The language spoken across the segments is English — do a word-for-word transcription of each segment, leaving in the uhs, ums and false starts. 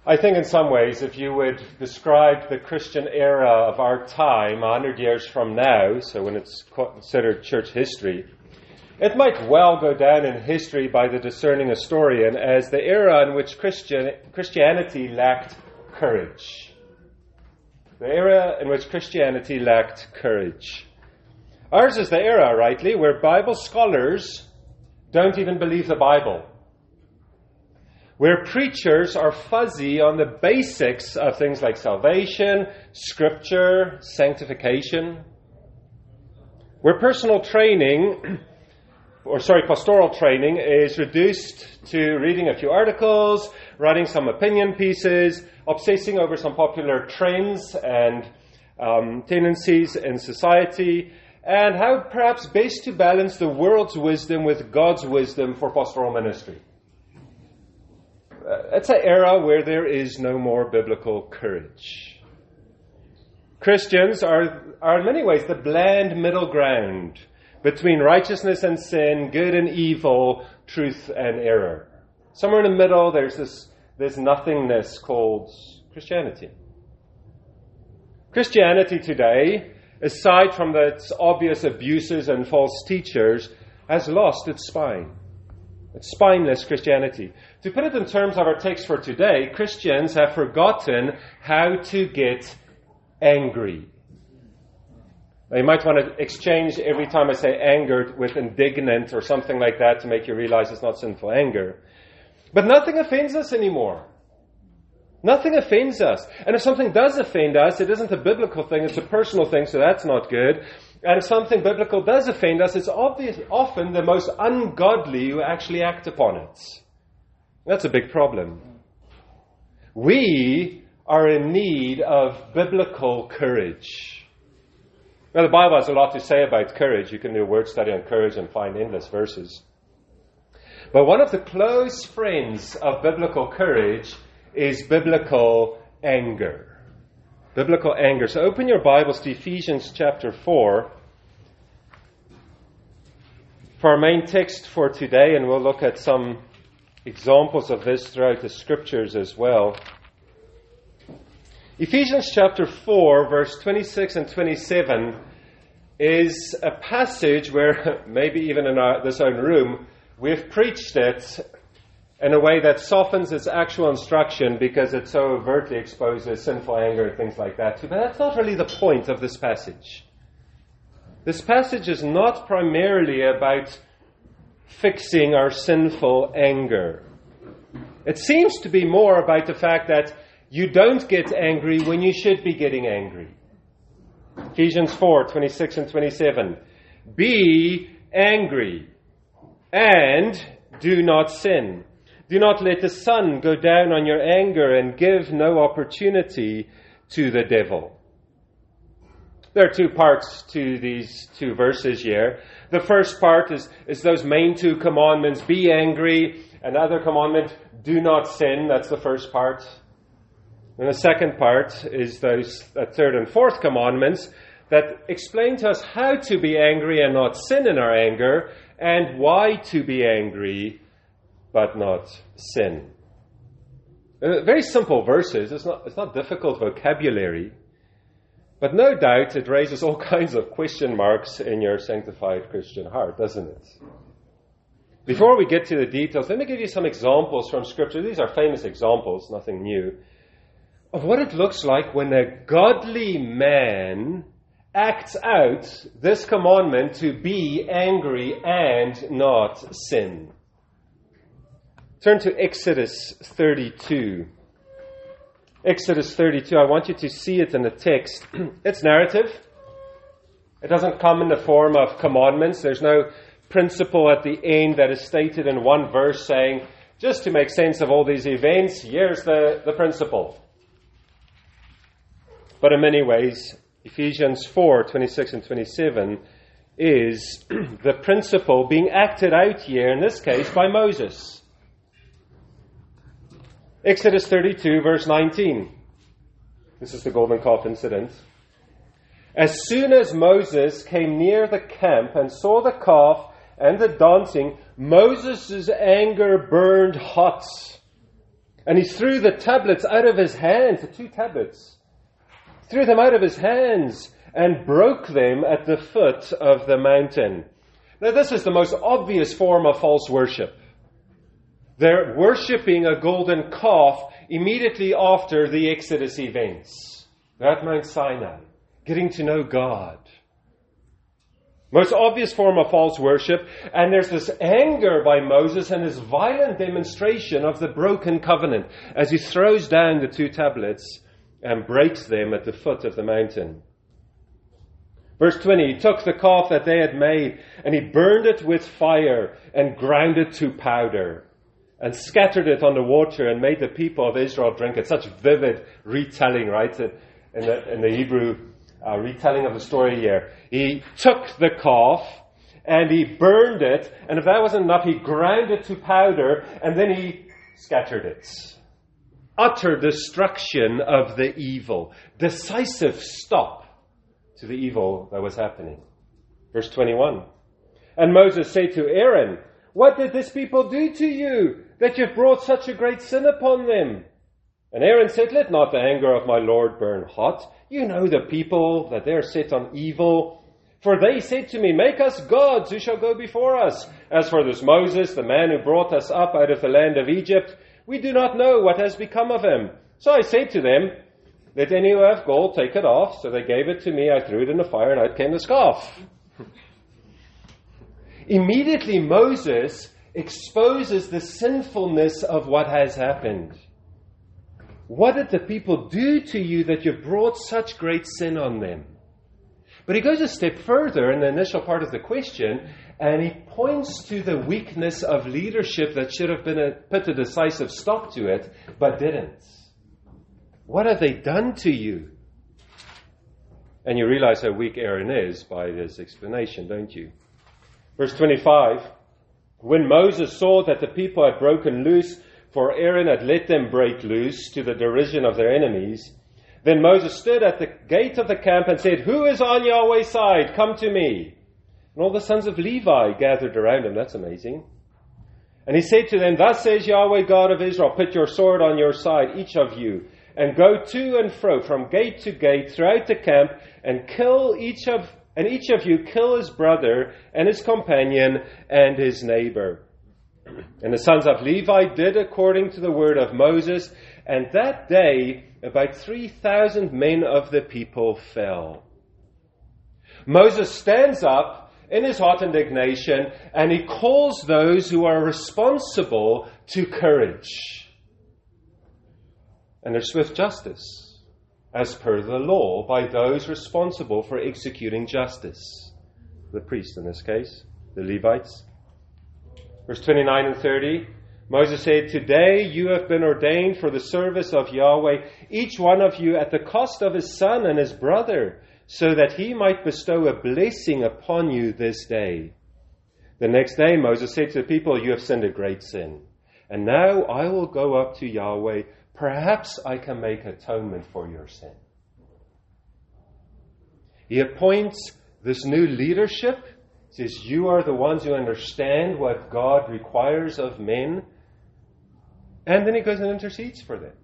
I think in some ways, if you would describe the Christian era of our time a hundred years from now, so when it's considered church history, it might well go down in history by the discerning historian as the era in which Christian, Christianity lacked courage. The era in which Christianity lacked courage. Ours is the era, rightly, where Bible scholars don't even believe the Bible. Where preachers are fuzzy on the basics of things like salvation, scripture, sanctification. Where personal training, or sorry, pastoral training is reduced to reading a few articles, writing some opinion pieces, obsessing over some popular trends and um, tendencies in society, and how perhaps best to balance the world's wisdom with God's wisdom for pastoral ministry. It's an era where there is no more biblical courage. Christians are, are in many ways the bland middle ground between righteousness and sin, good and evil, truth and error. Somewhere in the middle, there's this, this nothingness called Christianity. Christianity today, aside from its obvious abuses and false teachers, has lost its spine. It's spineless Christianity. To put it in terms of our text for today, Christians have forgotten how to get angry. Now, you might want to exchange every time I say angered with indignant or something like that to make you realize it's not sinful anger. But nothing offends us anymore. Nothing offends us. And if something does offend us, it isn't a biblical thing, it's a personal thing, so that's not good. And if something biblical does offend us, it's obvious, often the most ungodly who actually act upon it. That's a big problem. We are in need of biblical courage. Now, the Bible has a lot to say about courage. You can do a word study on courage and find endless verses. But one of the close friends of biblical courage is biblical anger. Biblical anger. So open your Bibles to Ephesians chapter four for our main text for today, and we'll look at some examples of this throughout the scriptures as well. Ephesians chapter four, verse twenty-six and twenty-seven is a passage where maybe even in our, this own room we've preached it in a way that softens its actual instruction because it so overtly exposes sinful anger and things like that too. But that's not really the point of this passage. This passage is not primarily about fixing our sinful anger. It seems to be more about the fact that you don't get angry when you should be getting angry. Ephesians four, twenty-six and twenty-seven. Be angry and do not sin. Do not let the sun go down on your anger and give no opportunity to the devil. There are two parts to these two verses here. The first part is, is those main two commandments, be angry. Another commandment, do not sin. That's the first part. And the second part is those uh, third and fourth commandments that explain to us how to be angry and not sin in our anger, and why to be angry but not sin. Uh, very simple verses. It's not, it's not difficult vocabulary. But no doubt it raises all kinds of question marks in your sanctified Christian heart, doesn't it? Before we get to the details, let me give you some examples from Scripture. These are famous examples, nothing new, of what it looks like when a godly man acts out this commandment to be angry and not sin. Turn to Exodus thirty-two. Exodus thirty-two, I want you to see it in the text. It's narrative. It doesn't come in the form of commandments. There's no principle at the end that is stated in one verse saying, just to make sense of all these events, here's the, the principle. But in many ways, Ephesians four, twenty-six and twenty-seven is the principle being acted out here, in this case, by Moses. Exodus thirty-two, verse nineteen. This is the golden calf incident. As soon as Moses came near the camp and saw the calf and the dancing, Moses' anger burned hot. And he threw the tablets out of his hands, the two tablets, threw them out of his hands and broke them at the foot of the mountain. Now, this is the most obvious form of false worship. They're worshipping a golden calf immediately after the Exodus events. They're at Mount Sinai, getting to know God. Most obvious form of false worship, and there's this anger by Moses and this violent demonstration of the broken covenant as he throws down the two tablets and breaks them at the foot of the mountain. Verse twenty, he took the calf that they had made and he burned it with fire and ground it to powder and scattered it on the water and made the people of Israel drink it. Such vivid retelling, right, in the, in the Hebrew Uh, retelling of the story here. He took the calf and he burned it, and if that wasn't enough, he ground it to powder and then he scattered it. Utter destruction of the evil. Decisive stop to the evil that was happening. Verse twenty-one. And Moses said to Aaron, "What did this people do to you, that you've brought such a great sin upon them?" And Aaron said, "Let not the anger of my Lord burn hot. You know the people, that they are set on evil. For they said to me, 'Make us gods who shall go before us.' As for this Moses, the man who brought us up out of the land of Egypt, we do not know what has become of him. So I said to them, 'Let any who have gold take it off.' So they gave it to me. I threw it in the fire, and out came the scarf." Immediately Moses exposes the sinfulness of what has happened. What did the people do to you that you brought such great sin on them? But he goes a step further in the initial part of the question, and he points to the weakness of leadership that should have been a, put a decisive stop to it, but didn't. What have they done to you? And you realize how weak Aaron is by this explanation, don't you? Verse twenty-five, when Moses saw that the people had broken loose, for Aaron had let them break loose to the derision of their enemies, then Moses stood at the gate of the camp and said, "Who is on Yahweh's side? Come to me." And all the sons of Levi gathered around him. That's amazing. And he said to them, "Thus says Yahweh God of Israel, put your sword on your side, each of you, and go to and fro from gate to gate throughout the camp, and kill each of and each of you kill his brother and his companion and his neighbor." And the sons of Levi did according to the word of Moses, and that day about three thousand men of the people fell. Moses stands up in his hot indignation, and he calls those who are responsible to courage. And there's swift justice, as per the law, by those responsible for executing justice. The priests in this case, the Levites. Verse twenty-nine and thirty, Moses said, "Today you have been ordained for the service of Yahweh, each one of you at the cost of his son and his brother, so that he might bestow a blessing upon you this day." The next day Moses said to the people, "You have sinned a great sin, and now I will go up to Yahweh. Perhaps I can make atonement for your sin." He appoints this new leadership. He says, "You are the ones who understand what God requires of men." And then he goes and intercedes for them.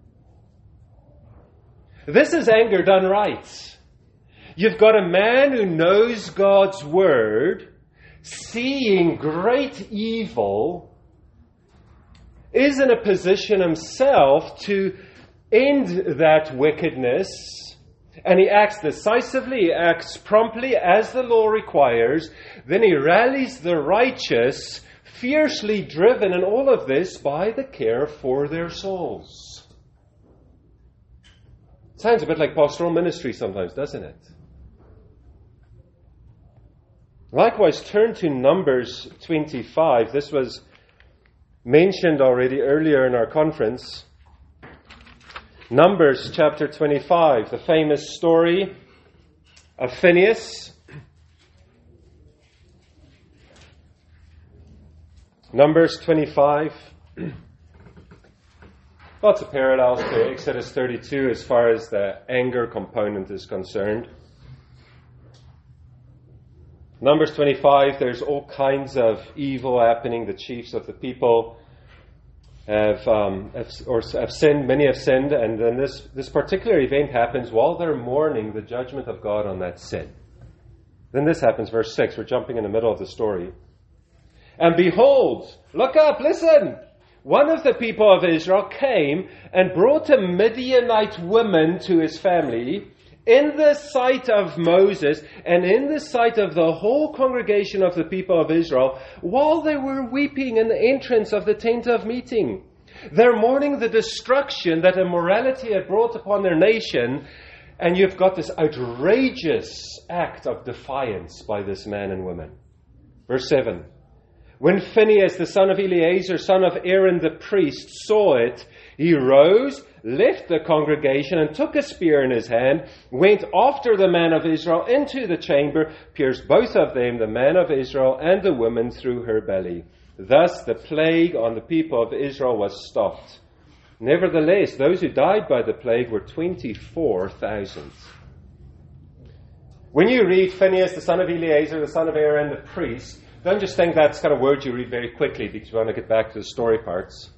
This is anger done right. You've got a man who knows God's word, seeing great evil, is in a position himself to end that wickedness. And he acts decisively, he acts promptly as the law requires. Then he rallies the righteous, fiercely driven in all of this by the care for their souls. Sounds a bit like pastoral ministry sometimes, doesn't it? Likewise, turn to Numbers twenty-five. This was mentioned already earlier in our conference. Numbers chapter twenty-five, the famous story of Phinehas. Numbers twenty-five. Lots of parallels to Exodus thirty-two as far as the anger component is concerned. Numbers twenty-five, there's all kinds of evil happening. The chiefs of the people have, um, have or have sinned. Many have sinned, and then this this particular event happens while they're mourning the judgment of God on that sin. Then this happens, verse six. We're jumping in the middle of the story. And behold, look up, listen. One of the people of Israel came and brought a Midianite woman to his family in the sight of Moses and in the sight of the whole congregation of the people of Israel while they were weeping in the entrance of the tent of meeting. They're mourning the destruction that immorality had brought upon their nation, and you've got this outrageous act of defiance by this man and woman. Verse seven. When Phinehas, the son of Eleazar, son of Aaron the priest, saw it, he rose, left the congregation, and took a spear in his hand, went after the man of Israel into the chamber, pierced both of them, the man of Israel and the woman, through her belly. Thus the plague on the people of Israel was stopped. Nevertheless, those who died by the plague were twenty-four thousand. When you read Phinehas, the son of Eleazar, the son of Aaron the priest, don't just think that's kind of words you read very quickly because you want to get back to the story parts.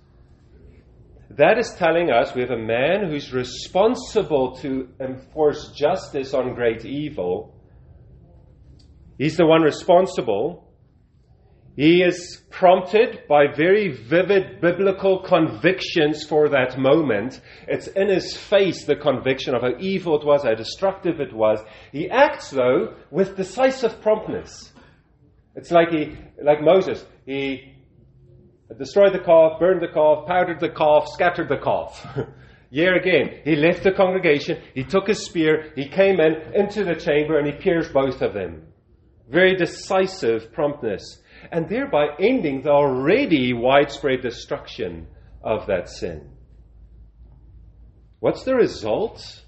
That is telling us we have a man who's responsible to enforce justice on great evil. He's the one responsible. He is prompted by very vivid biblical convictions for that moment. It's in his face, the conviction of how evil it was, how destructive it was. He acts, though, with decisive promptness. It's like he, like Moses. He destroyed the calf, burned the calf, powdered the calf, scattered the calf. Here again, he left the congregation, he took his spear, he came in into the chamber, and he pierced both of them. Very decisive promptness. And thereby ending the already widespread destruction of that sin. What's the result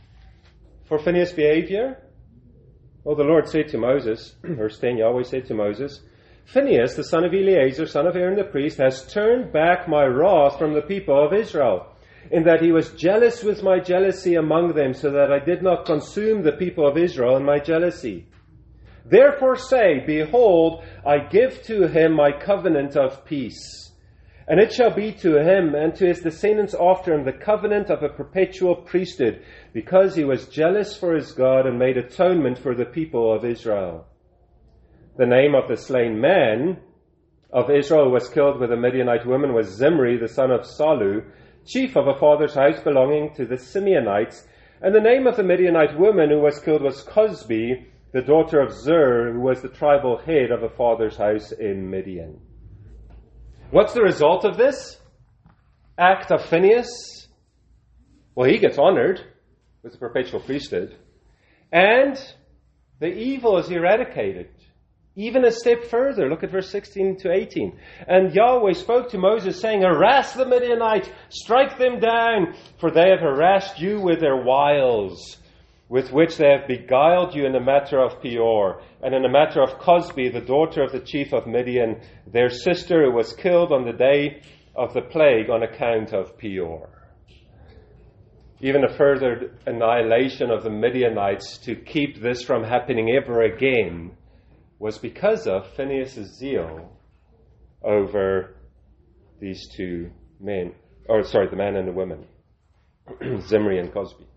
for Phinehas' behavior? Well, the Lord said to Moses, verse ten, Yahweh said to Moses, Phinehas, the son of Eleazar, son of Aaron the priest, has turned back my wrath from the people of Israel, in that he was jealous with my jealousy among them, so that I did not consume the people of Israel in my jealousy. Therefore say, behold, I give to him my covenant of peace. And it shall be to him and to his descendants after him the covenant of a perpetual priesthood, because he was jealous for his God and made atonement for the people of Israel. The name of the slain man of Israel who was killed with a Midianite woman was Zimri, the son of Salu, chief of a father's house belonging to the Simeonites. And the name of the Midianite woman who was killed was Cosbi, the daughter of Zur, who was the tribal head of a father's house in Midian. What's the result of this act of Phinehas? Well, he gets honored with the perpetual priesthood, and the evil is eradicated. Even a step further, look at verse sixteen to eighteen. And Yahweh spoke to Moses, saying, harass the Midianites, strike them down, for they have harassed you with their wiles, with which they have beguiled you in the matter of Peor, and in the matter of Cosbi, the daughter of the chief of Midian, their sister who was killed on the day of the plague on account of Peor. Even a further annihilation of the Midianites to keep this from happening ever again was because of Phinehas' zeal over these two men, or sorry, the man and the woman, Zimri and Cosbi.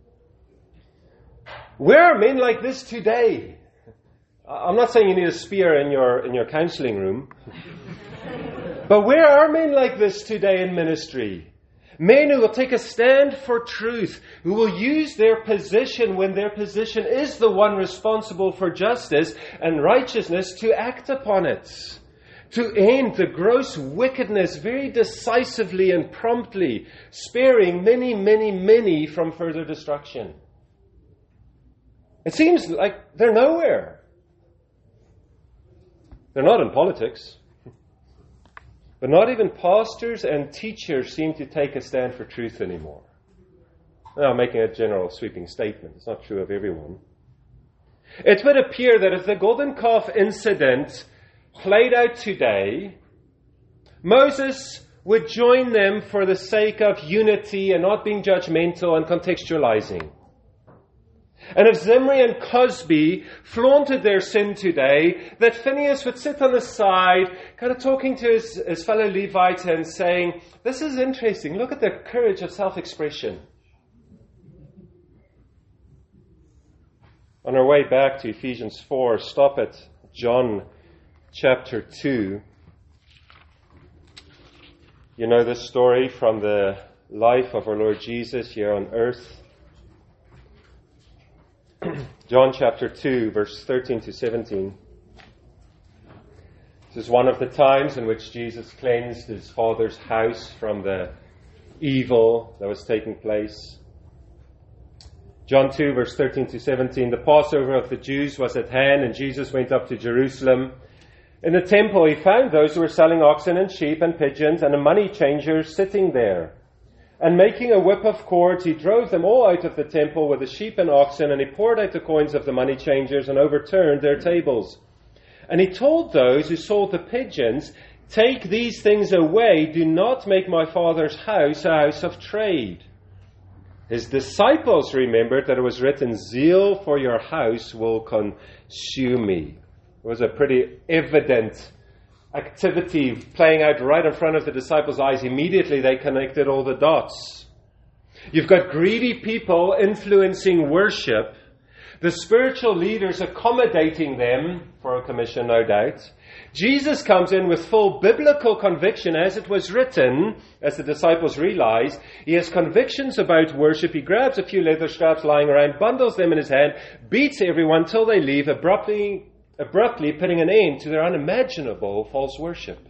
Where are men like this today? I'm not saying you need a spear in your in your counseling room. But where are men like this today in ministry? Men who will take a stand for truth, who will use their position when their position is the one responsible for justice and righteousness to act upon it. To end the gross wickedness very decisively and promptly, sparing many, many, many from further destruction. It seems like they're nowhere. They're not in politics. But not even pastors and teachers seem to take a stand for truth anymore. Now, I'm making a general sweeping statement. It's not true of everyone. It would appear that if the golden calf incident played out today, Moses would join them for the sake of unity and not being judgmental and contextualizing. And if Zimri and Cosby flaunted their sin today, that Phinehas would sit on the side, kind of talking to his, his fellow Levite and saying, this is interesting, look at the courage of self-expression. On our way back to Ephesians four, stop at John chapter two. You know this story from the life of our Lord Jesus here on earth. John chapter two, verse thirteen to seventeen. This is one of the times in which Jesus cleansed his Father's house from the evil that was taking place. John two, verse thirteen to seventeen. The Passover of the Jews was at hand, and Jesus went up to Jerusalem. In the temple he found those who were selling oxen and sheep and pigeons, and a money changer sitting there. And making a whip of cords, he drove them all out of the temple with the sheep and oxen, and he poured out the coins of the money changers and overturned their tables. And he told those who sold the pigeons, take these things away, do not make my Father's house a house of trade. His disciples remembered that it was written, zeal for your house will consume me. It was a pretty evident activity playing out right in front of the disciples' eyes. Immediately they connected all the dots. You've got greedy people influencing worship, the spiritual leaders accommodating them for a commission, no doubt. Jesus comes in with full biblical conviction, as it was written, as the disciples realize. He has convictions about worship. He grabs a few leather straps lying around, bundles them in his hand, beats everyone till they leave, abruptly abruptly putting an end to their unimaginable false worship.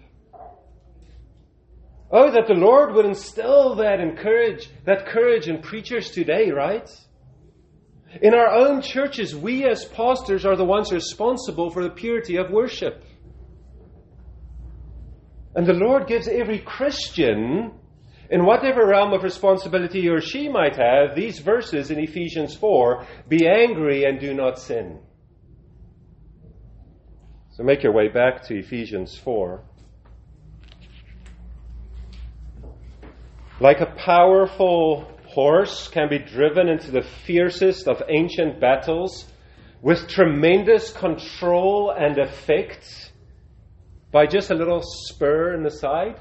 Oh, that the Lord would instill that encourage, that courage in preachers today, right? In our own churches, we as pastors are the ones responsible for the purity of worship. And the Lord gives every Christian, in whatever realm of responsibility he or she might have, these verses in Ephesians four, be angry and do not sin. So make your way back to Ephesians four. Like a powerful horse can be driven into the fiercest of ancient battles with tremendous control and effect by just a little spur in the side,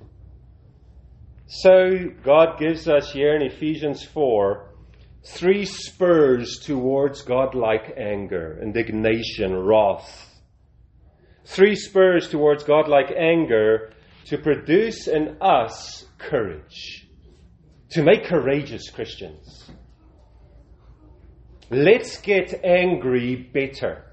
so God gives us here in Ephesians four three spurs towards godlike anger, indignation, wrath. Three spurs towards godlike anger to produce in us courage, to make courageous Christians. Let's get angry better.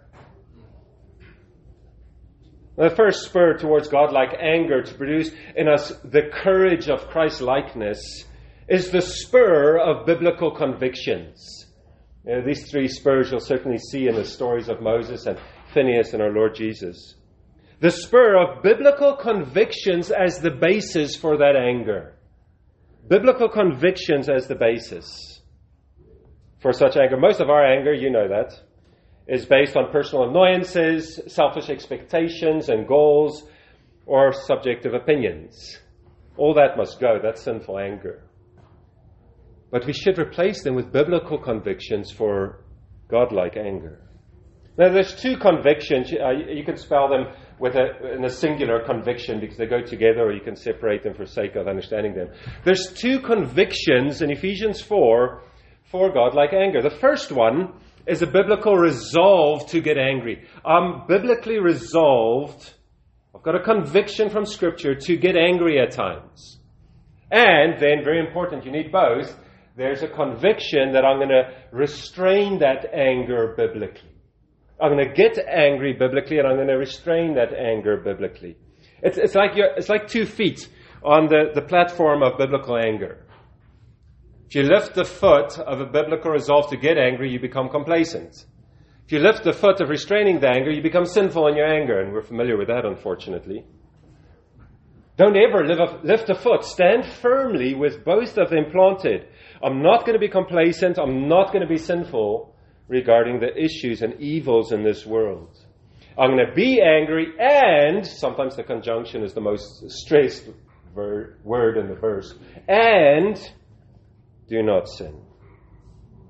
The first spur towards godlike anger to produce in us the courage of Christ-likeness is the spur of biblical convictions. You know, these three spurs you'll certainly see in the stories of Moses and Phinehas and our Lord Jesus. The spur of biblical convictions as the basis for that anger. Biblical convictions as the basis for such anger. Most of our anger, you know that, is based on personal annoyances, selfish expectations and goals, or subjective opinions. All that must go. That's sinful anger. But we should replace them with biblical convictions for godlike anger. Now, there's two convictions. Uh, you can spell them with a, in a singular conviction because they go together, or you can separate them for sake of understanding them. There's two convictions in Ephesians four for godlike anger. The first one is a biblical resolve to get angry. I'm biblically resolved. I've got a conviction from Scripture to get angry at times. And then, very important, you need both. There's a conviction that I'm going to restrain that anger biblically. I'm going to get angry biblically, and I'm going to restrain that anger biblically. It's, it's like you're, it's like two feet on the, the platform of biblical anger. If you lift the foot of a biblical resolve to get angry, you become complacent. If you lift the foot of restraining the anger, you become sinful in your anger, and we're familiar with that, unfortunately. Don't ever lift a foot. Stand firmly with both of them planted. I'm not going to be complacent. I'm not going to be sinful regarding the issues and evils in this world. I'm going to be angry, and sometimes the conjunction is the most stressed ver- word in the verse, and do not sin.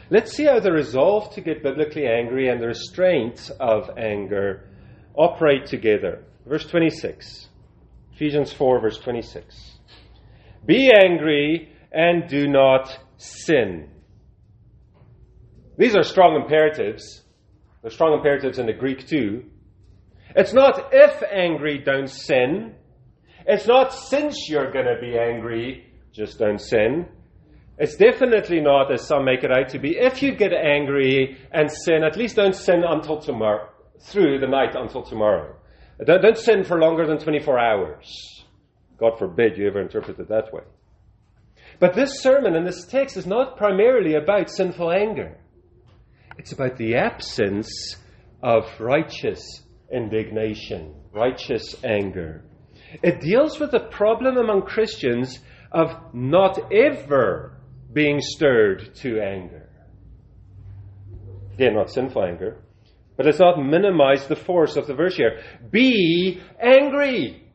Let's see how the resolve to get biblically angry and the restraint of anger operate together. Verse twenty-six. Ephesians four, verse twenty-six. Be angry and do not sin. These are strong imperatives. They're strong imperatives in the Greek too. It's not if angry, don't sin. It's not since you're going to be angry, just don't sin. It's definitely not, as some make it out to be, if you get angry and sin, at least don't sin until tomorrow, through the night until tomorrow. Don't, don't sin for longer than twenty-four hours. God forbid you ever interpret it that way. But this sermon and this text is not primarily about sinful anger. It's about the absence of righteous indignation, righteous anger. It deals with the problem among Christians of not ever being stirred to anger. Again, not sinful anger, but let's not minimize the force of the verse here. Be angry.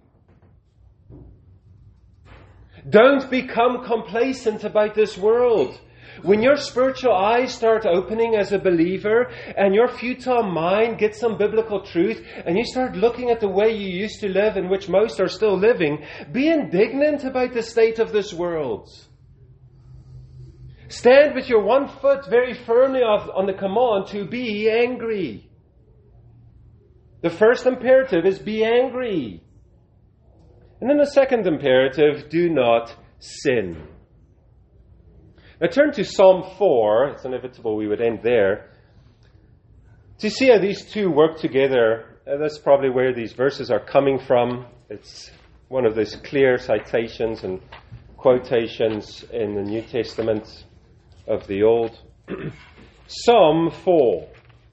Don't become complacent about this world. When your spiritual eyes start opening as a believer and your futile mind gets some biblical truth and you start looking at the way you used to live, in which most are still living, be indignant about the state of this world. Stand with your one foot very firmly on the command to be angry. The first imperative is be angry. And then the second imperative, do not sin. Now turn to Psalm four. It's inevitable we would end there. To see how these two work together, uh, that's probably where these verses are coming from. It's one of those clear citations and quotations in the New Testament of the Old. Psalm four.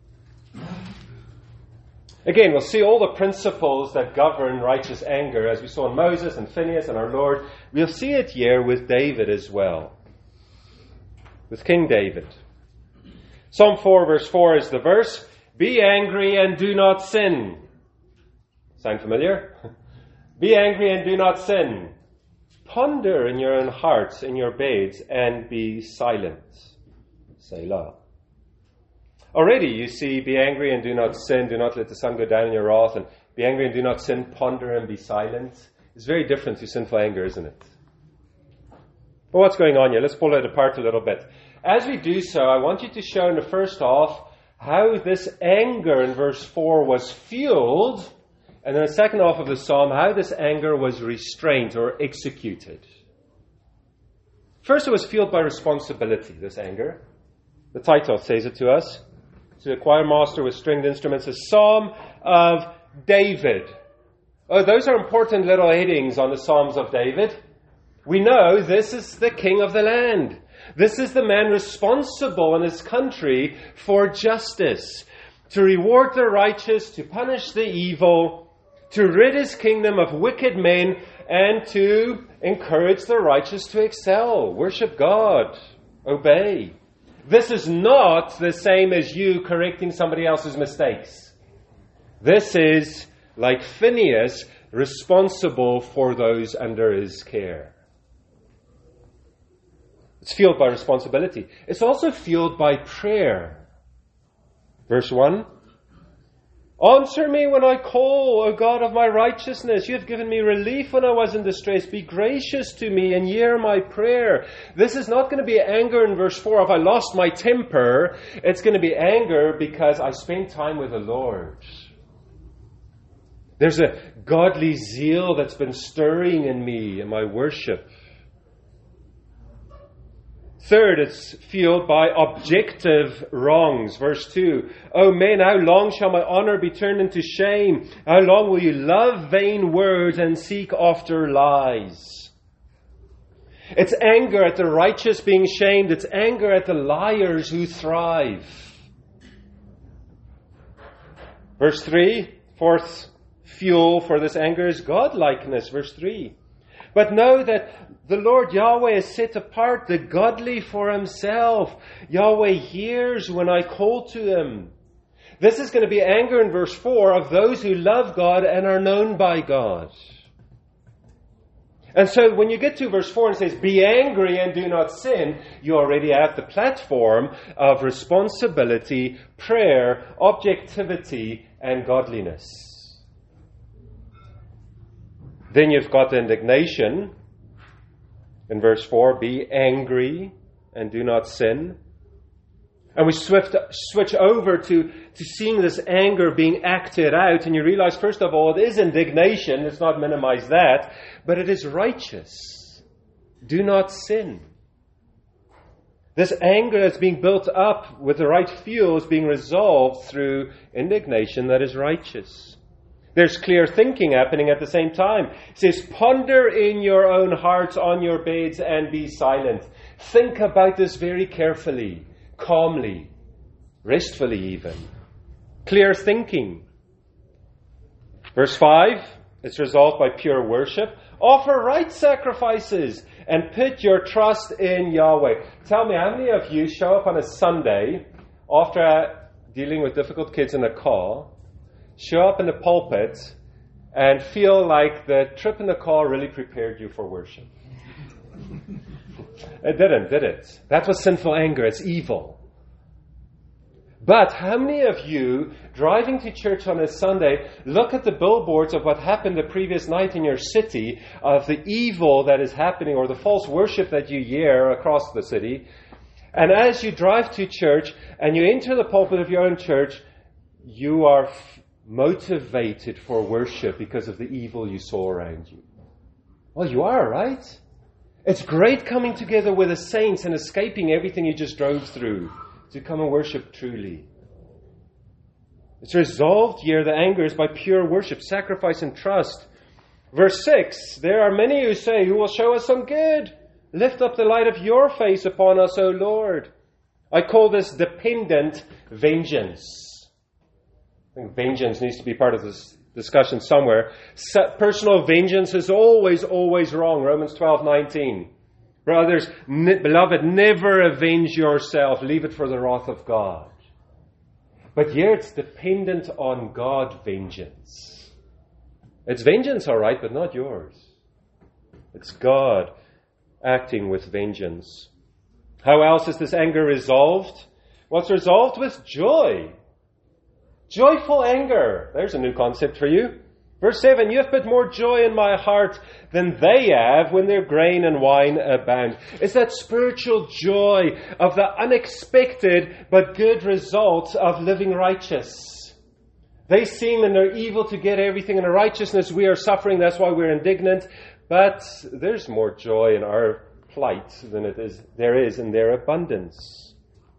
Again, we'll see all the principles that govern righteous anger, as we saw in Moses and Phinehas and our Lord. We'll see it here with David as well. With King David. Psalm four verse four is the verse. Be angry and do not sin. Sound familiar? Be angry and do not sin. Ponder in your own hearts, in your beds, and be silent. Selah. Already you see, be angry and do not sin. Do not let the sun go down in your wrath. And be angry and do not sin. Ponder and be silent. It's very different to sinful anger, isn't it? But what's going on here? Let's pull it apart a little bit. As we do so, I want you to show in the first half how this anger in verse four was fueled, and in the second half of the psalm, how this anger was restrained or executed. First, it was fueled by responsibility, this anger. The title says it to us. To the choir master with stringed instruments, a psalm of David. Oh, those are important little headings on the Psalms of David. We know this is the king of the land. This is the man responsible in his country for justice, to reward the righteous, to punish the evil, to rid his kingdom of wicked men, and to encourage the righteous to excel, worship God, obey. This is not the same as you correcting somebody else's mistakes. This is, like Phinehas, responsible for those under his care. It's fueled by responsibility. It's also fueled by prayer. Verse one. Answer me when I call, O God of my righteousness. You have given me relief when I was in distress. Be gracious to me and hear my prayer. This is not going to be anger in verse four. If I lost my temper, it's going to be anger because I spent time with the Lord. There's a godly zeal that's been stirring in me in my worship. Third, it's fueled by objective wrongs. Verse two. O men, how long shall my honor be turned into shame? How long will you love vain words and seek after lies? It's anger at the righteous being shamed. It's anger at the liars who thrive. Verse three. Fourth fuel for this anger is godlikeness. Verse three. But know that the Lord Yahweh is set apart, the godly for himself. Yahweh hears when I call to him. This is going to be anger in verse four of those who love God and are known by God. And so when you get to verse four and it says, be angry and do not sin, you already have the platform of responsibility, prayer, objectivity, and godliness. Then you've got the indignation. In verse four, be angry and do not sin. And we swift, switch over to, to seeing this anger being acted out. And you realize, first of all, it is indignation. Let's not minimize that. But it is righteous. Do not sin. This anger that's being built up with the right fuel is being resolved through indignation that is righteous. There's clear thinking happening at the same time. It says, ponder in your own hearts on your beds and be silent. Think about this very carefully, calmly, restfully even. Clear thinking. Verse five, it's resolved by pure worship. Offer right sacrifices and put your trust in Yahweh. Tell me, how many of you show up on a Sunday after dealing with difficult kids in a car, show up in the pulpit and feel like the trip in the car really prepared you for worship? It didn't, did it? That was sinful anger. It's evil. But how many of you, driving to church on a Sunday, look at the billboards of what happened the previous night in your city, of the evil that is happening or the false worship that you hear across the city, and as you drive to church and you enter the pulpit of your own church, you are f- motivated for worship because of the evil you saw around you? Well, you are, right? It's great coming together with the saints and escaping everything you just drove through to come and worship truly. It's resolved here, the anger is by pure worship, sacrifice and trust. Verse six, there are many who say, who will show us some good? Lift up the light of your face upon us, O Lord. I call this dependent vengeance. I think vengeance needs to be part of this discussion somewhere. Personal vengeance is always, always wrong. Romans twelve nineteen. Brothers, n- beloved, never avenge yourself. Leave it for the wrath of God. But here it's dependent on God vengeance. It's vengeance, all right, but not yours. It's God acting with vengeance. How else is this anger resolved? Well, it's resolved with joy. Joyful anger. There's a new concept for you. Verse seven, you have put more joy in my heart than they have when their grain and wine abound. It's that spiritual joy of the unexpected but good result of living righteous. They seem in their evil to get everything. In their righteousness we are suffering. That's why we're indignant. But there's more joy in our plight than it is there is in their abundance.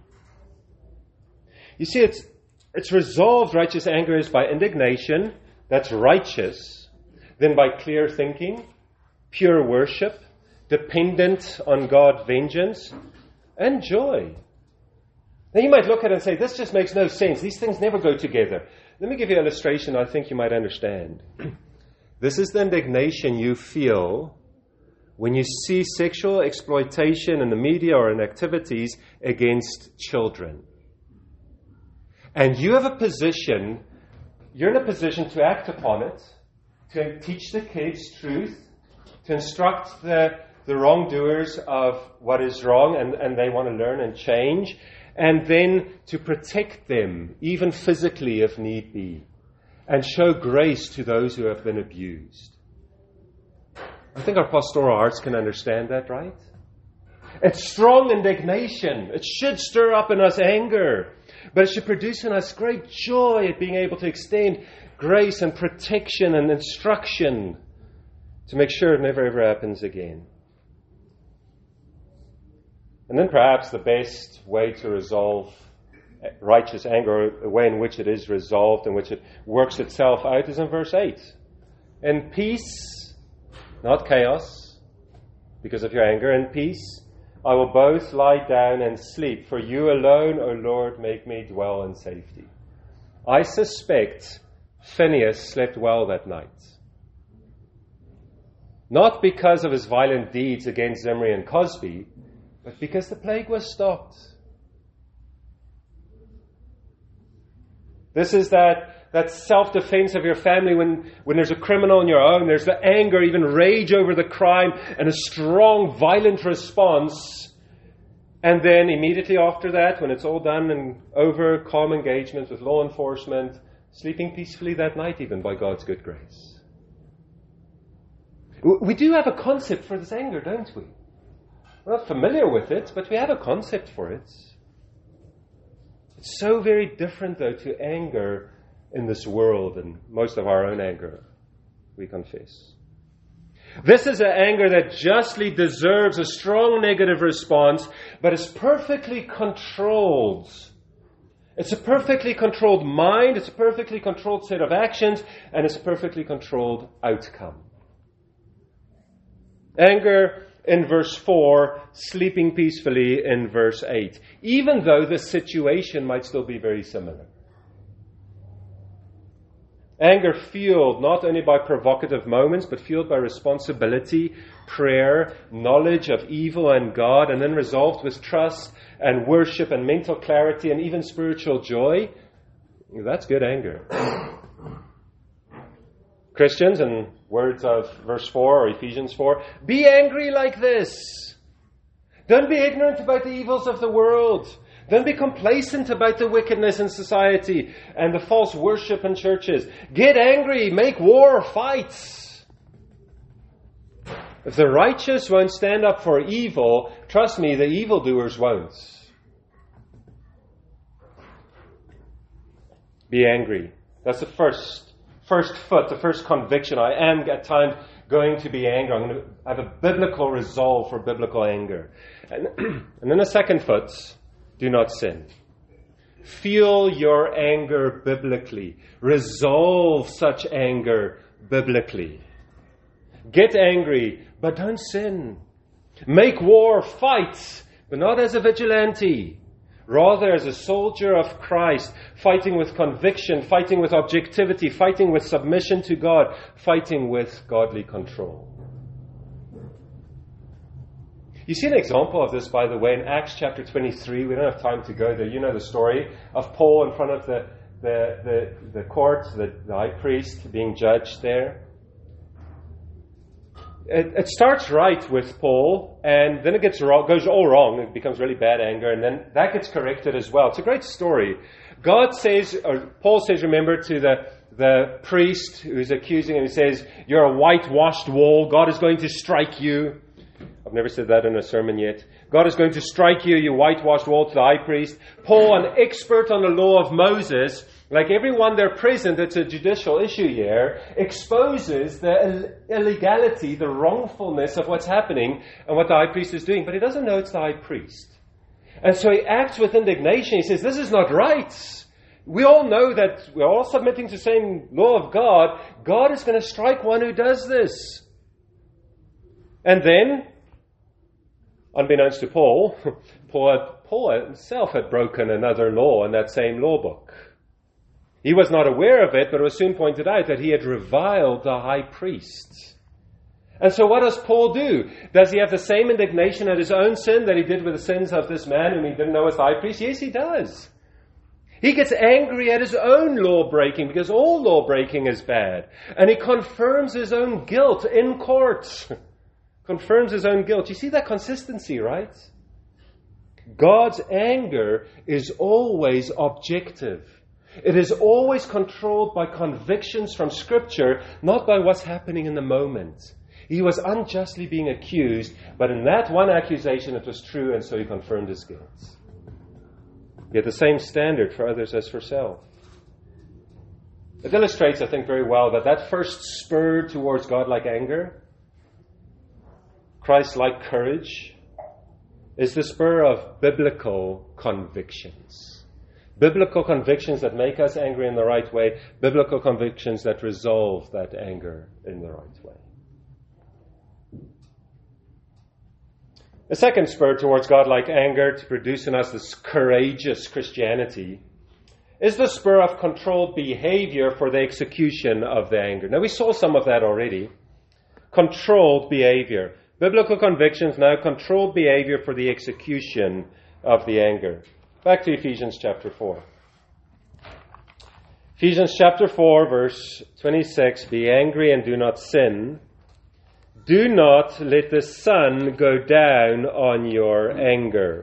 You see, it's it's resolved righteous anger is by indignation. That's righteous. Then by clear thinking, pure worship, dependent on God vengeance, and joy. Now you might look at it and say, this just makes no sense. These things never go together. Let me give you an illustration I think you might understand. This is the indignation you feel when you see sexual exploitation in the media or in activities against children. And you have a position, you're in a position to act upon it, to teach the kids truth, to instruct the, the wrongdoers of what is wrong and, and they want to learn and change, and then to protect them, even physically if need be, and show grace to those who have been abused. I think our pastoral hearts can understand that, right? It's strong indignation. It should stir up in us anger. But it should produce in us great joy at being able to extend grace and protection and instruction to make sure it never ever happens again. And then perhaps the best way to resolve righteous anger, the way in which it is resolved, in which it works itself out, is in verse eight. In peace, not chaos, because of your anger, in peace, I will both lie down and sleep, for you alone, O Lord, make me dwell in safety. I suspect Phinehas slept well that night. Not because of his violent deeds against Zimri and Cosby, but because the plague was stopped. This is that that self-defense of your family when, when there's a criminal on your own. There's the anger, even rage over the crime, and a strong, violent response. And then immediately after that, when it's all done and over, calm engagement with law enforcement, sleeping peacefully that night even by God's good grace. We do have a concept for this anger, don't we? We're not familiar with it, but we have a concept for it. It's so very different, though, to anger in this world and most of our own anger, we confess. This is an anger that justly deserves a strong negative response, but is perfectly controlled. It's a perfectly controlled mind, it's a perfectly controlled set of actions, and it's a perfectly controlled outcome. Anger in verse four, sleeping peacefully in verse eight, even though the situation might still be very similar. Anger fueled not only by provocative moments, but fueled by responsibility, prayer, knowledge of evil and God, and then resolved with trust and worship and mental clarity and even spiritual joy. That's good anger. Christians, in words of verse four or Ephesians four, be angry like this. Don't be ignorant about the evils of the world. Don't be complacent about the wickedness in society and the false worship in churches. Get angry, make war, fight. If the righteous won't stand up for evil, trust me, the evildoers won't. Be angry. That's the first First foot, the first conviction. I am at times going to be angry. I'm going to have a biblical resolve for biblical anger. And, and then the second foot, do not sin. Feel your anger biblically. Resolve such anger biblically. Get angry, but don't sin. Make war, fight, but not as a vigilante. Rather, as a soldier of Christ, fighting with conviction, fighting with objectivity, fighting with submission to God, fighting with godly control. You see an example of this, by the way, in Acts chapter twenty-three. We don't have time to go there. You know the story of Paul in front of the, the, the, the court, the, the high priest being judged there. It, it starts right with Paul, and then it gets wrong, goes all wrong. It becomes really bad anger, and then that gets corrected as well. It's a great story. God says, or Paul says, remember, to the, the priest who's accusing him, he says, you're a whitewashed wall. God is going to strike you. I've never said that in a sermon yet. God is going to strike you, you whitewashed wall, to the high priest. Paul, an expert on the law of Moses, like everyone there present, it's a judicial issue here, exposes the illegality, the wrongfulness of what's happening and what the high priest is doing. But he doesn't know it's the high priest. And so he acts with indignation. He says, this is not right. We all know that we're all submitting to the same law of God. God is going to strike one who does this. And then, unbeknownst to Paul, Paul, had, Paul himself had broken another law in that same law book. He was not aware of it, but it was soon pointed out that he had reviled the high priest. And so what does Paul do? Does he have the same indignation at his own sin that he did with the sins of this man whom he didn't know was the high priest? Yes, he does. He gets angry at his own law breaking, because all law breaking is bad. And he confirms his own guilt in court. Confirms his own guilt. You see that consistency, right? God's anger is always objective. It is always controlled by convictions from Scripture, not by what's happening in the moment. He was unjustly being accused, but in that one accusation it was true, and so he confirmed his guilt. He had the same standard for others as for self. It illustrates, I think, very well that that first spur towards godlike anger, Christ-like courage, is the spur of biblical convictions. Biblical convictions that make us angry in the right way. Biblical convictions that resolve that anger in the right way. The second spur towards godlike anger to produce in us this courageous Christianity is the spur of controlled behavior for the execution of the anger. Now, we saw some of that already. Controlled behavior. Biblical convictions, now controlled behavior for the execution of the anger. Back to Ephesians chapter four. Ephesians chapter four, verse twenty-six, be angry and do not sin. Do not let the sun go down on your anger.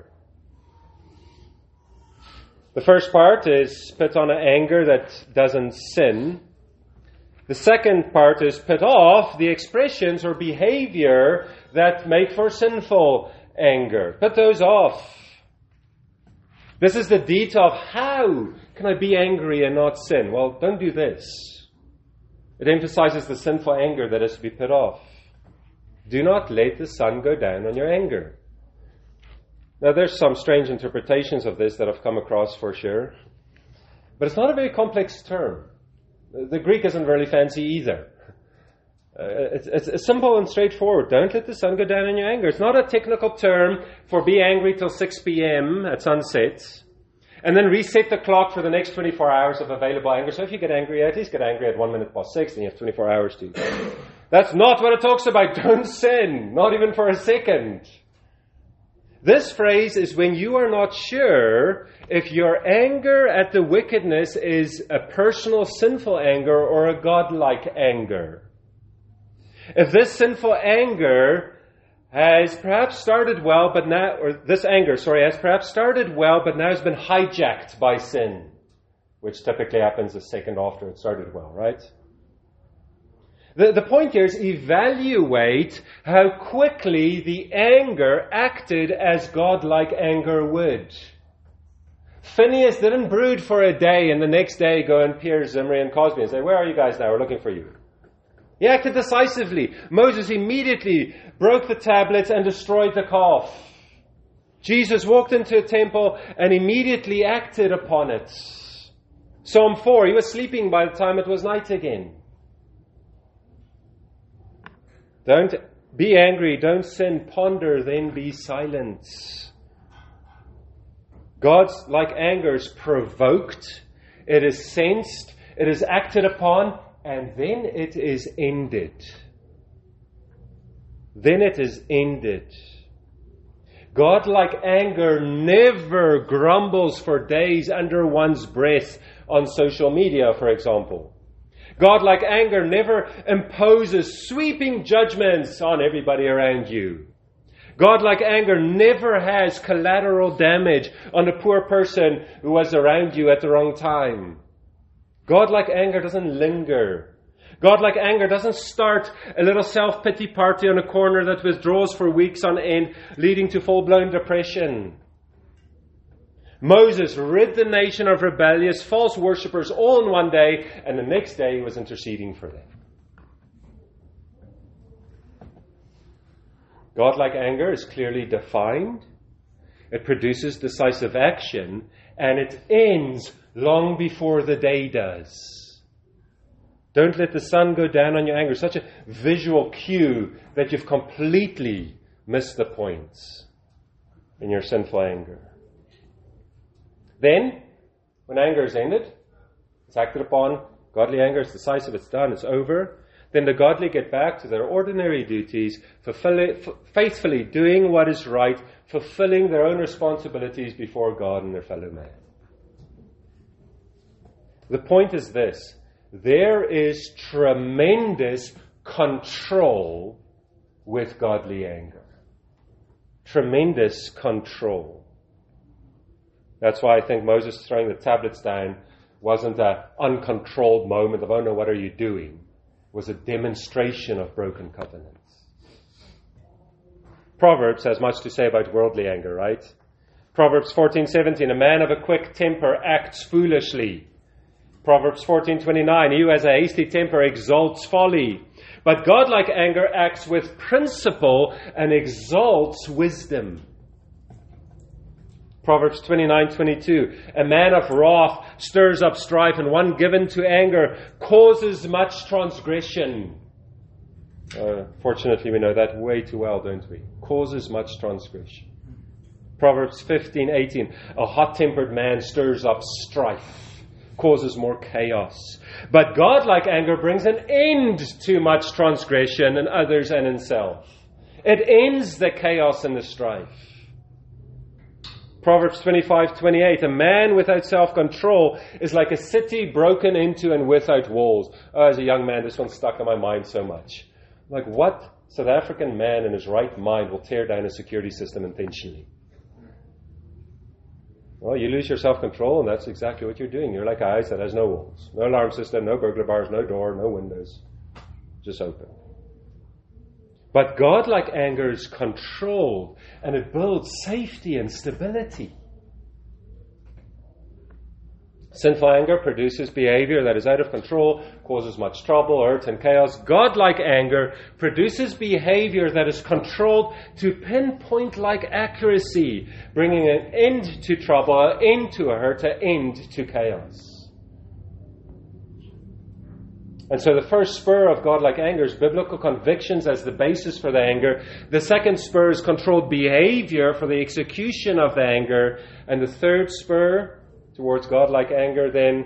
The first part is put on an anger that doesn't sin. The second part is put off the expressions or behavior that make for sinful anger. Put those off. This is the detail of how can I be angry and not sin? Well, don't do this. It emphasizes the sinful anger that is to be put off. Do not let the sun go down on your anger. Now, there's some strange interpretations of this that I've come across for sure. But it's not a very complex term. The Greek isn't really fancy either. Uh, it's, it's, it's simple and straightforward. Don't let the sun go down on your anger. It's not a technical term for be angry till six p.m. at sunset. And then reset the clock for the next twenty-four hours of available anger. So if you get angry, at least get angry at one minute past six, then you have twenty-four hours to. That's not what it talks about. Don't sin. Not even for a second. This phrase is when you are not sure if your anger at the wickedness is a personal sinful anger or a godlike anger. If this sinful anger has perhaps started well, but now, or this anger, sorry, has perhaps started well, but now has been hijacked by sin, which typically happens a second after it started well, right? The, the point here is evaluate how quickly the anger acted as godlike anger would. Phinehas didn't brood for a day and the next day go and pierce Zimri and Cosby and say, where are you guys now? We're looking for you. He acted decisively. Moses immediately broke the tablets and destroyed the calf. Jesus walked into a temple and immediately acted upon it. Psalm four, he was sleeping by the time it was night again. Don't be angry, don't sin, ponder, then be silent. God's like anger is provoked, it is sensed, it is acted upon, and then it is ended. Then it is ended. God-like anger never grumbles for days under one's breath on social media, for example. God-like anger never imposes sweeping judgments on everybody around you. God-like anger never has collateral damage on the poor person who was around you at the wrong time. God-like anger doesn't linger. God-like anger doesn't start a little self-pity party on a corner that withdraws for weeks on end, leading to full-blown depression. Moses rid the nation of rebellious false worshippers all in one day, and the next day he was interceding for them. God-like anger is clearly defined. It produces decisive action, and it ends long before the day does. Don't let the sun go down on your anger. Such a visual cue that you've completely missed the points in your sinful anger. Then, when anger is ended, it's acted upon, godly anger is decisive, it's done, it's over, then the godly get back to their ordinary duties, fulfill, faithfully doing what is right, fulfilling their own responsibilities before God and their fellow man. The point is this: there is tremendous control with godly anger. Tremendous control. That's why I think Moses throwing the tablets down wasn't an uncontrolled moment of, oh no, what are you doing? It was a demonstration of broken covenants. Proverbs has much to say about worldly anger, right? Proverbs fourteen seventeen, a man of a quick temper acts foolishly. Proverbs fourteen twenty-nine, he who has a hasty temper exalts folly. But godlike anger acts with principle and exalts wisdom. Proverbs twenty-nine twenty-two, a man of wrath stirs up strife, and one given to anger causes much transgression. Uh, fortunately, we know that way too well, don't we? Causes much transgression. Proverbs fifteen eighteen, a hot-tempered man stirs up strife, causes more chaos. But godlike anger brings an end to much transgression in others and in self. It ends the chaos and the strife. Proverbs twenty-five twenty-eight, a man without self-control is like a city broken into and without walls. Oh, as a young man, this one stuck in my mind so much. Like, what South African man in his right mind will tear down a security system intentionally? Well, you lose your self-control, and that's exactly what you're doing. You're like a house that has no walls, no alarm system, no burglar bars, no door, no windows. Just open. But God-like anger is controlled, and it builds safety and stability. Sinful anger produces behavior that is out of control, causes much trouble, hurt, and chaos. God-like anger produces behavior that is controlled to pinpoint-like accuracy, bringing an end to trouble, an end to a hurt, an end to chaos. And so the first spur of God-like anger is biblical convictions as the basis for the anger. The second spur is controlled behavior for the execution of the anger. And the third spur towards God-like anger then,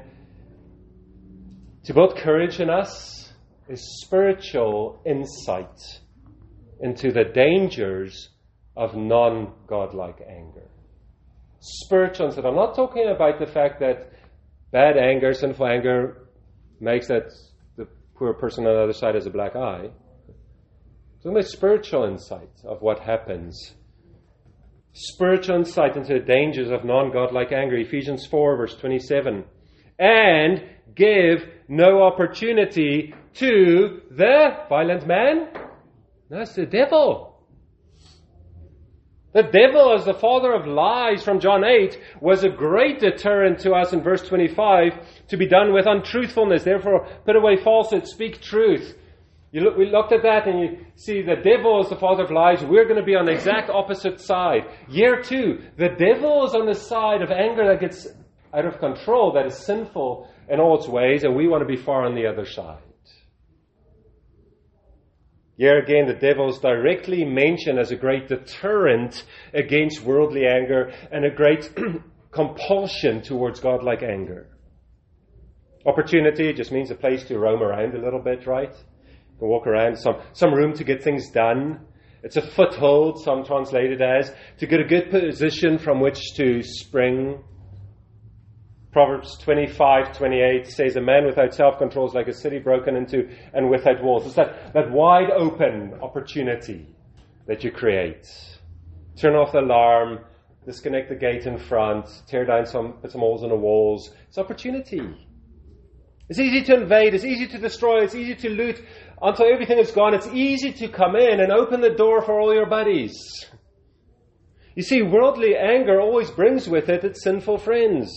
to build courage in us, is spiritual insight into the dangers of non-God-like anger. Spiritual insight. I'm not talking about the fact that bad anger, sinful anger, makes that the poor person on the other side has a black eye. It's only spiritual insight of what happens. Spiritual insight into the dangers of non-godlike anger. Ephesians four, verse twenty-seven. And give no opportunity to the violent man. That's the devil. The devil, as the father of lies from John eight, was a great deterrent to us in verse twenty-five, to be done with untruthfulness. Therefore, put away falsehood, speak truth. You look, we looked at that and you see the devil is the father of lies. We're going to be on the exact opposite side. Year two, the devil is on the side of anger that gets out of control, that is sinful in all its ways, and we want to be far on the other side. Here again, the devil is directly mentioned as a great deterrent against worldly anger and a great compulsion towards godlike anger. Opportunity just means a place to roam around a little bit, right? To walk around, some, some room to get things done. It's a foothold, some translate it as, to get a good position from which to spring. Proverbs twenty-five twenty-eight says, a man without self-control is like a city broken into and without walls. It's that, that wide open opportunity that you create. Turn off the alarm, disconnect the gate in front, tear down some, put some holes in the walls. It's opportunity. It's easy to invade, it's easy to destroy, it's easy to loot. Until everything is gone, it's easy to come in and open the door for all your buddies. You see, worldly anger always brings with it its sinful friends.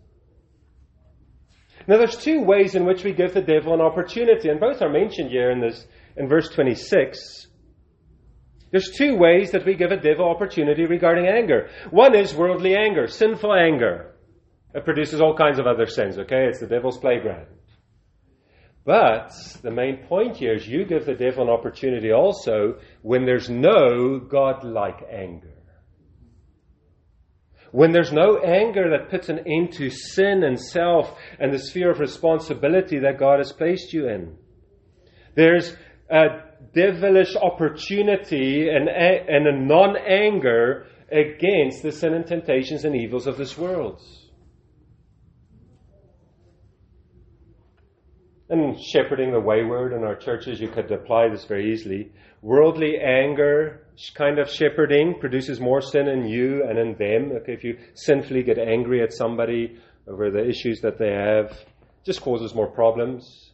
Now, there's two ways in which we give the devil an opportunity, and both are mentioned here in this in verse twenty-six. There's two ways that we give a devil opportunity regarding anger. One is worldly anger, sinful anger. It produces all kinds of other sins, okay? It's the devil's playground. But the main point here is you give the devil an opportunity also when there's no God-like anger. When there's no anger that puts an end to sin and self and the sphere of responsibility that God has placed you in. There's a devilish opportunity and a, and a non-anger against the sin and temptations and evils of this world. And shepherding the wayward in our churches, you could apply this very easily. Worldly anger, kind of shepherding, produces more sin in you and in them. Okay, if you sinfully get angry at somebody over the issues that they have, it just causes more problems.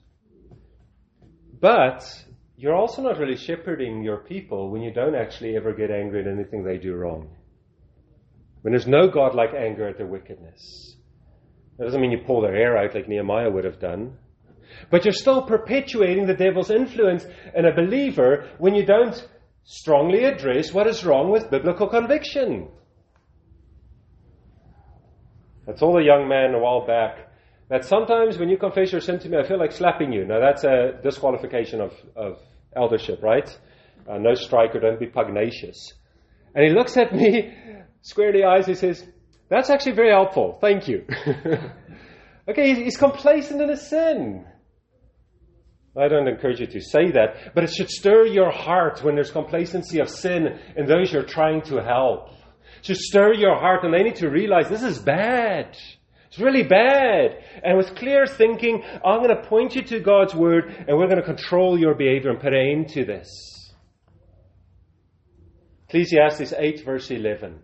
But you're also not really shepherding your people when you don't actually ever get angry at anything they do wrong. When there's no godlike anger at their wickedness. That doesn't mean you pull their hair out like Nehemiah would have done. But you're still perpetuating the devil's influence in a believer when you don't strongly address what is wrong with biblical conviction. I told a young man a while back that sometimes when you confess your sin to me, I feel like slapping you. Now that's a disqualification of, of eldership, right? Uh, no strike or don't be pugnacious. And he looks at me, square the eyes, he says, that's actually very helpful. Thank you. Okay, he's complacent in his sin. I don't encourage you to say that, but it should stir your heart when there's complacency of sin in those you're trying to help. to stir your heart, and they need to realize this is bad. It's really bad. And with clear thinking, I'm going to point you to God's Word, and we're going to control your behavior and put an end to this. Ecclesiastes eight, verse eleven.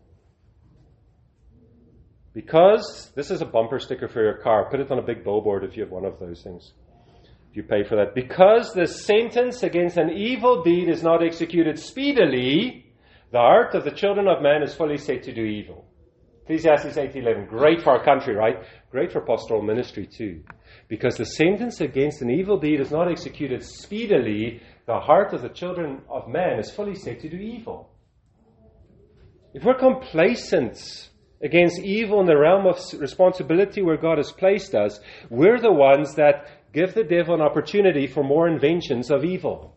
Because, this is a bumper sticker for your car. Put it on a big billboard if you have one of those things. If you pay for that. Because the sentence against an evil deed is not executed speedily, the heart of the children of man is fully set to do evil. Ecclesiastes eight eleven. Great for our country, right? Great for pastoral ministry too. Because the sentence against an evil deed is not executed speedily, the heart of the children of man is fully set to do evil. If we're complacent against evil in the realm of responsibility where God has placed us, we're the ones that give the devil an opportunity for more inventions of evil.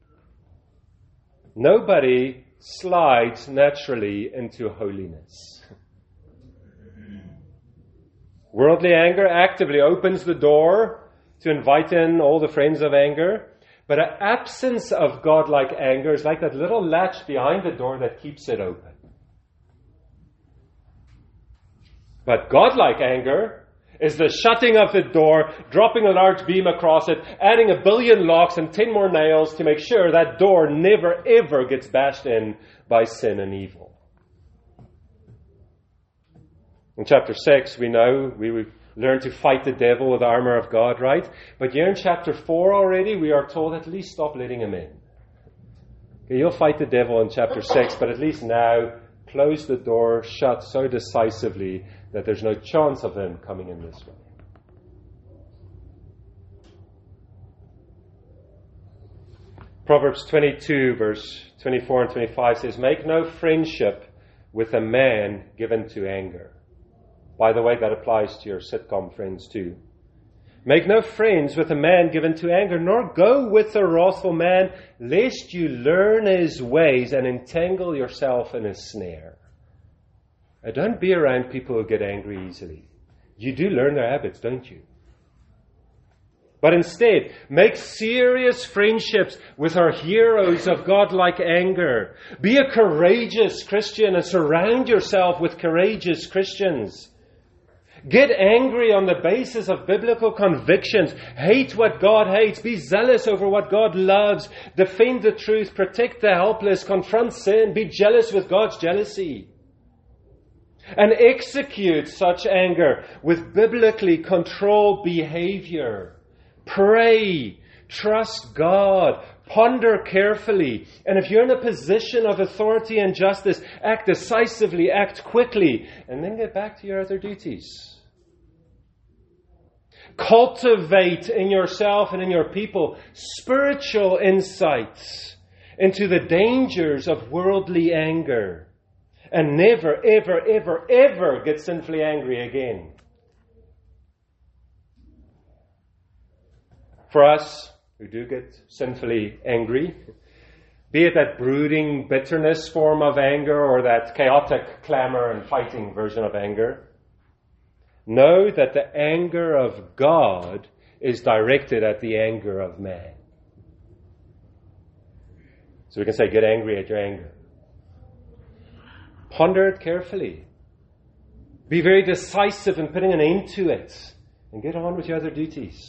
Nobody slides naturally into holiness. Worldly anger actively opens the door to invite in all the friends of anger. But an absence of God-like anger is like that little latch behind the door that keeps it open. But God-like anger is the shutting of the door, dropping a large beam across it, adding a billion locks and ten more nails to make sure that door never ever gets bashed in by sin and evil. In chapter six, we know we would learn to fight the devil with the armor of God, right? But here in chapter four already, we are told at least stop letting him in. Okay, you'll fight the devil in chapter six, but at least now close the door shut so decisively that there's no chance of him coming in this way. Proverbs twenty-two, verse twenty-four and twenty-five says, "Make no friendship with a man given to anger." By the way, that applies to your sitcom friends too. "Make no friends with a man given to anger, nor go with a wrathful man, lest you learn his ways and entangle yourself in his snare." Now, don't be around people who get angry easily. You do learn their habits, don't you? But instead, make serious friendships with our heroes of God-like anger. Be a courageous Christian and surround yourself with courageous Christians. Get angry on the basis of biblical convictions. Hate what God hates. Be zealous over what God loves. Defend the truth. Protect the helpless. Confront sin. Be jealous with God's jealousy. And execute such anger with biblically controlled behavior. Pray. Trust God. Ponder carefully. And if you're in a position of authority and justice, act decisively, act quickly, and then get back to your other duties. Cultivate in yourself and in your people spiritual insights into the dangers of worldly anger. And never, ever, ever, ever get sinfully angry again. For us who do get sinfully angry, be it that brooding bitterness form of anger or that chaotic clamor and fighting version of anger, know that the anger of God is directed at the anger of man. So we can say, get angry at your anger. Ponder it carefully. Be very decisive in putting an end to it. And get on with your other duties.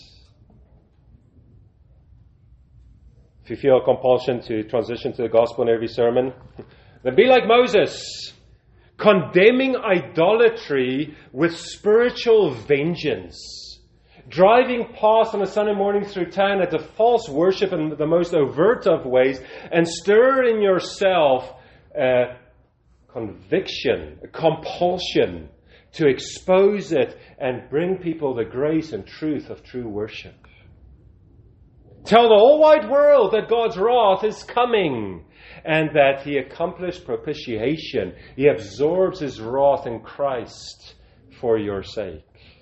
If you feel a compulsion to transition to the gospel in every sermon, then be like Moses, condemning idolatry with spiritual vengeance, driving past on a Sunday morning through town at the false worship in the most overt of ways, and stir in yourself a conviction, a compulsion to expose it and bring people the grace and truth of true worship. Tell the whole wide world that God's wrath is coming and that He accomplished propitiation. He absorbs His wrath in Christ for your sake.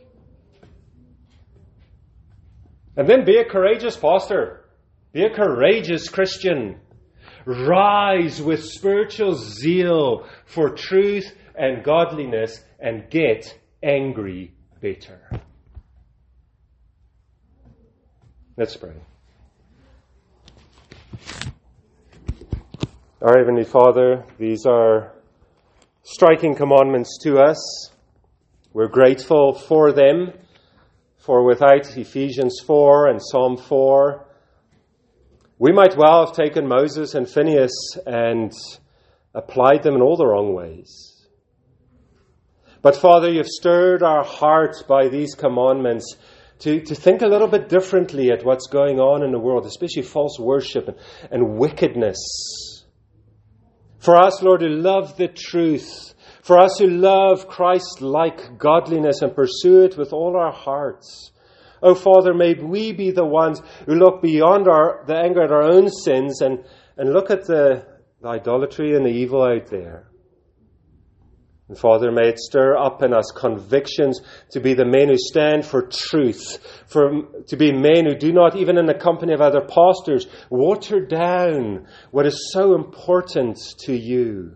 And then be a courageous pastor. Be a courageous Christian. Rise with spiritual zeal for truth and godliness and get angry better. Let's pray. Our Heavenly Father, these are striking commandments to us. We're grateful for them, for without Ephesians four and Psalm four, we might well have taken Moses and Phinehas and applied them in all the wrong ways. But Father, you've stirred our hearts by these commandments to, to think a little bit differently at what's going on in the world, especially false worship and, and wickedness. For us, Lord, who love the truth, for us who love Christ-like godliness and pursue it with all our hearts. Oh, Father, may we be the ones who look beyond our, the anger at our own sins and, and look at the, the idolatry and the evil out there. And Father, may it stir up in us convictions to be the men who stand for truth, for to be men who do not, even in the company of other pastors, water down what is so important to you.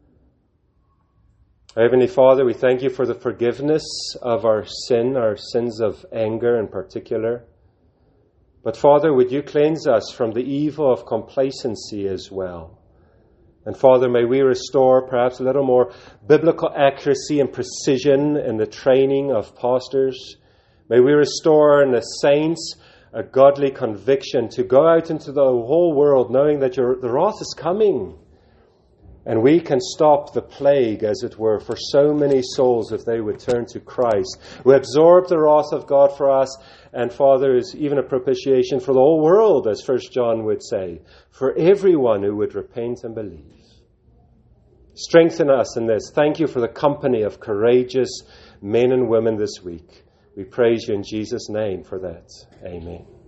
Heavenly Father, we thank you for the forgiveness of our sin, our sins of anger in particular. But Father, would you cleanse us from the evil of complacency as well? And Father, may we restore perhaps a little more biblical accuracy and precision in the training of pastors. May we restore in the saints a godly conviction to go out into the whole world knowing that your, the wrath is coming. And we can stop the plague, as it were, for so many souls if they would turn to Christ, who absorbed the wrath of God for us, and Father, is even a propitiation for the whole world, as First John would say, for everyone who would repent and believe. Strengthen us in this. Thank you for the company of courageous men and women this week. We praise you in Jesus' name for that. Amen.